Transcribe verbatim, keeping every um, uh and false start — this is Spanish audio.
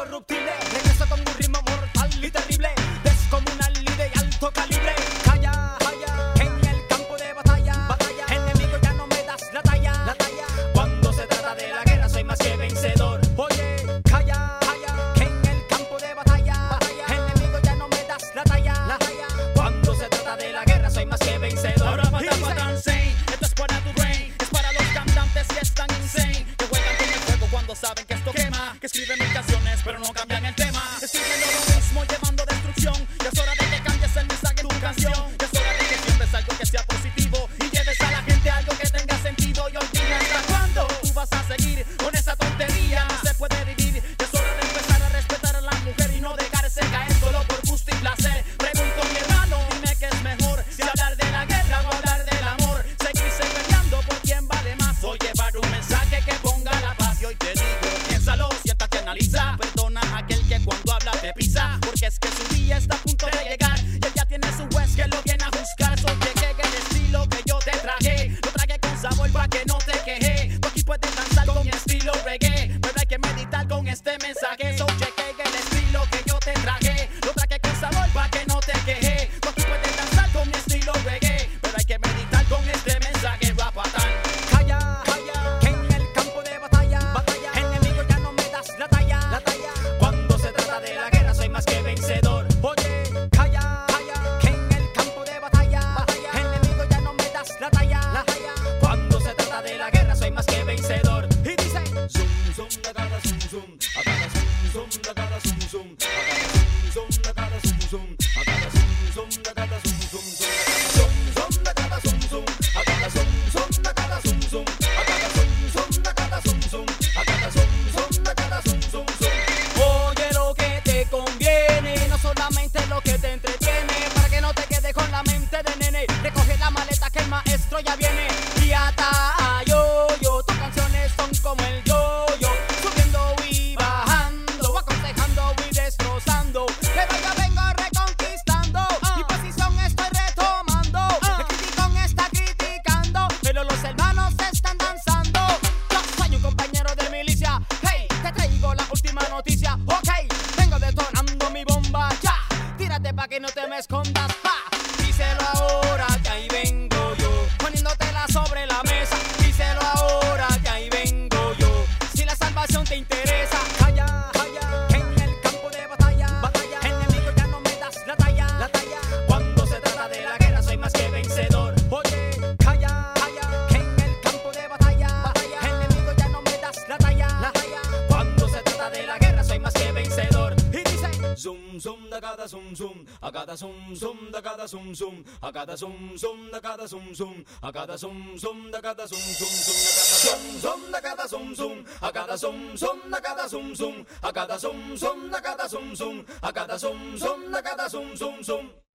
incorruptible. Regreso con un ritmo mortal y terrible, descomunal y de alto calibre. Calla, calla, en el campo de batalla, batalla. Enemigo, ya no me das la talla, la talla. Cuando se trata de la guerra soy más que vencedor. Oye, calla, calla, que en el campo de batalla, batalla. Enemigo, ya no me das la talla, la talla. Cuando se trata de la guerra soy más que vencedor. Ahora matan, matan, insane. Esto es para tu brain, es para los cantantes que están insane, que juegan con el fuego cuando saben que esto quema, que escriben mil canciones pero no cambian el tema, escribiendo lo mismo llevando destrucción. Y es hora de que cambies el mensaje en tu canción. Y es hora de que siembres algo que sea positivo y lleves a la gente algo que tenga sentido. Y hoy dime hasta cuándo tú vas a seguir con esa tontería. No se puede vivir. Y es hora de empezar a respetar a la mujer y no dejarse caer solo por gusto y placer. Pregunto, mi hermano, dime qué es mejor, si hablar de la guerra o hablar del amor. Seguirse peleando por quién vale más o llevar un mensaje que ponga la paz. Y hoy te digo, piénsalo, siéntate, analiza. Perdona a aquel que cuando habla te pisa, porque es que su día está a punto de llegar y él ya tiene su juez que lo viene a juzgar. So llegué en el estilo que yo te traje, lo traje con sabor pa' que no te queje. Tú aquí puedes danzar con mi estilo reggae, pero hay que meditar con este mensaje. So cheque el estilo que yo te traje, lo traje con sabor pa' que no te queje. Tú aquí puedes danzar con mi estilo reggae, pero hay que meditar con este mensaje. Rapatán. Calla, calla, que en el campo de batalla, batalla. Enemigo, ya no me das la talla, la talla. Cuando se trata de la guerra soy más que vencedor. Oye, calla, calla, que en el campo de batalla, batalla. Enemigo, ya no me das la talla, la talla. Cuando se trata de la guerra soy más que vencedor. Y dice, Zoom, zoom, da cada zoom, zoom. A cada zoom, zoom, da cada zoom, zoom. A cada zoom, zoom, da cada zoom, zoom. A cada zoom, zoom, da cada zoom, zoom, zoom. Zoom, zoom, da cada zoom, zoom. A cada zoom, zoom, da cada zoom, zoom. A cada zoom, zoom, da cada zoom, zoom. A cada zoom, zoom, da cada zoom, zoom, zoom. oye lo que te conviene, no solamente lo que te entretiene, para que no te quedes con la mente de nene. Recoge la maleta que el maestro ya viene. Y ata yo, yo, tus canciones son como el yo-yo, subiendo y bajando, aconsejando y destrozando. Que vaya, vengo reconquistando, mi posición estoy retomando. El criticón está criticando, pero los hermanos están danzando. Yo soy un compañero de milicia, hey, te traigo la última noticia. Ok, vengo detonando mi bomba, ya, tírate pa' que no te me escondas, pa. Díselo ahora, que ahí vengo yo, poniéndotela sobre la mesa. Díselo ahora, que ahí vengo yo, si la salvación te interesa. Calla, calla, que en el campo de batalla, batalla. Enemigo, ya no me das la talla, la talla. Cuando se trata de la guerra soy más que vencedor. Oye, calla, calla, que en el campo de batalla, batalla. Enemigo, ya no me das la talla, la talla. Cuando se trata de la guerra soy más que vencedor. Y dice, Zoom, zoom, da cada zoom, zoom. A cada zoom, zoom, da cada zoom, zoom. A cada zoom, zoom, da cada zoom, zoom. A cada zoom, zoom, da cada zoom, zoom, zoom. A cada zoom, zoom, da cada zoom, zoom. A cada zoom, zoom, da cada zoom, zoom. A cada zoom, zoom, da cada zoom, zoom. A cada zoom, zoom, da cada zoom, zoom, zoom.